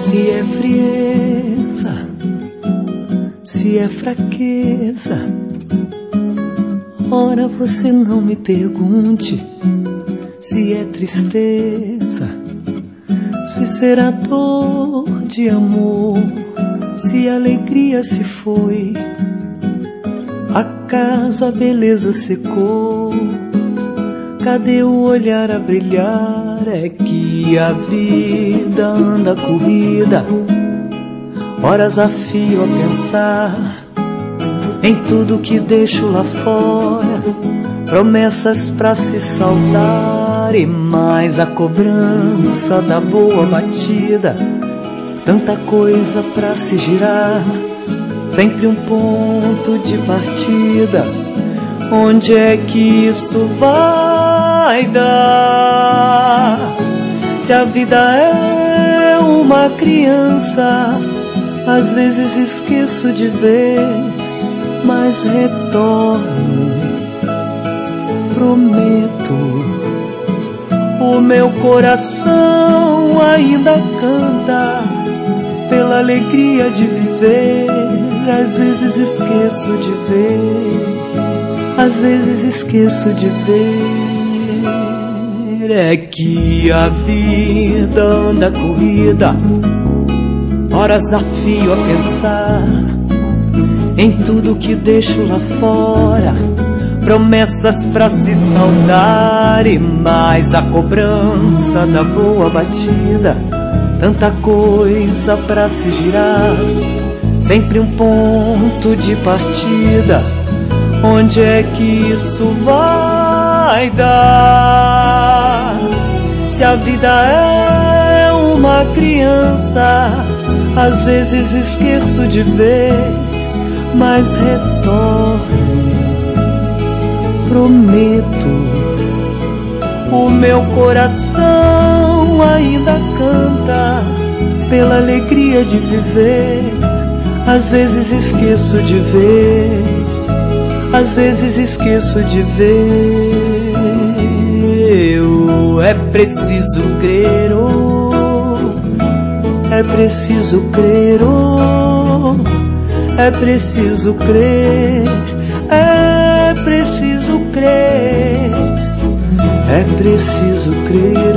Se é frieza, se é fraqueza, ora você não me pergunte. Se é tristeza, se será dor de amor, se a alegria se foi, acaso a beleza secou, cadê o olhar a brilhar? É que a vida anda corrida, horas a fio a pensar em tudo que deixo lá fora, promessas pra se saldar e mais a cobrança da boa batida, tanta coisa pra se girar, sempre um ponto de partida. Onde é que isso vai dar? Se a vida é uma criança, às vezes esqueço de ver, mas retorno, prometo. O meu coração ainda canta pela alegria de viver. Às vezes esqueço de ver, às vezes esqueço de ver. É que a vida anda corrida, horas a fio a pensar em tudo que deixo lá fora, promessas pra se saldar e mais a cobrança da boa batida, tanta coisa pra se girar, sempre um ponto de partida. Onde é que isso vai dar? Se a vida é uma criança, às vezes esqueço de ver, mas retorno, prometo. O meu coração ainda canta pela alegria de viver. Às vezes esqueço de ver, às vezes esqueço de ver. É preciso crer, é preciso crer, é preciso crer, é preciso crer, é preciso crer.